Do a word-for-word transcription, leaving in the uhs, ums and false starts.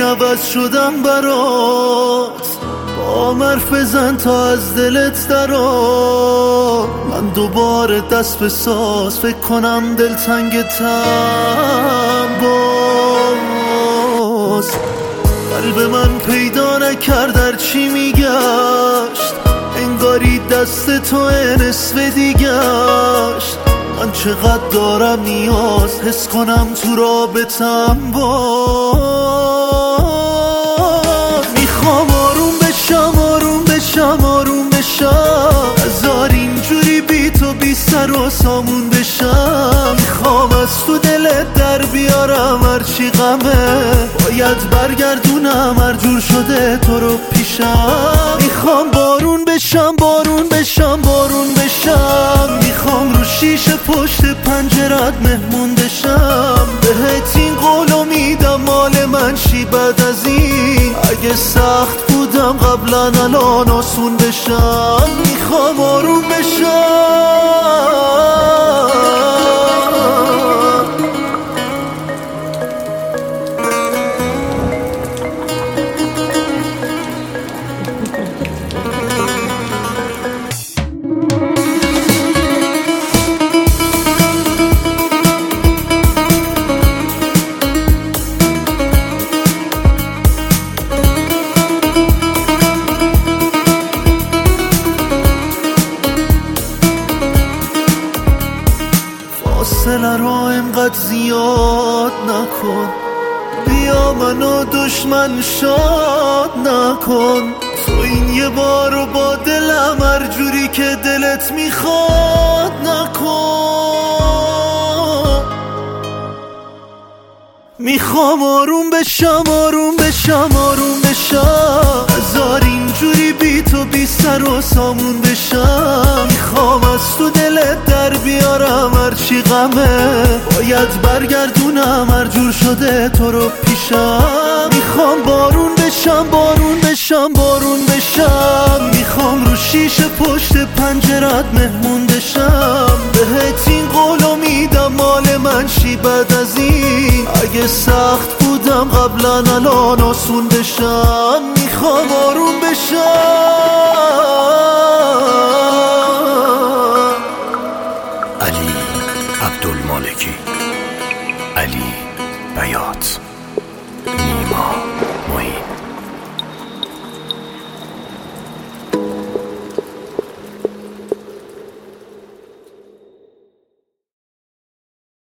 عوض شدم برات، با حرف بزن تا از دلت درآ. من دوباره دست به ساز، فکر کنم دلتنگتم باز. قلب من پیدا نکرد در چی میگشت، انگاری دست تو نصف دیگشت. من چقدر دارم نیاز حس کنم تو رابطم باز. میخوام آروم بشم آروم بشم آروم بشم، هزار اینجوری بی تو بی سر و سامون بشم. میخوام از تو دلت در بیارم هرچی غمه، باید برگردونم هر جور شده تو رو پیشم. میخوام بارون بشم بارون بشم بارون بشم، میخوام رو شیشه پشت پنجرت مهمون بشم. بهت این قولو میدم مال من شی بعد از این، اگه سخت بودم قبلا الان آسون بشم. میخوام آروم بشم. فاصله رو اینقدر زیاد نکن، بیا منو دشمن شاد نکن. تو این یه بارو با دلم هر جوری که دلت میخواد نکن. میخوام آروم بشم آروم بشم آروم بشم، هزار اینجوری بی تو بی سر و سامون بشم. میخوام از تو دلت در بیارم هرچی غمه، باید برگردونم هر جور شده تو رو پیشم. میخوام بارون بشم بارون بشم بارون بشم، میخوام رو شیشه پشت پنجرت مهمون بشم. بهت این قولو میدم مال من شی بعد از این، اگه سخت بودم قبلا الان آسون بشم. میخوام آروم بشم.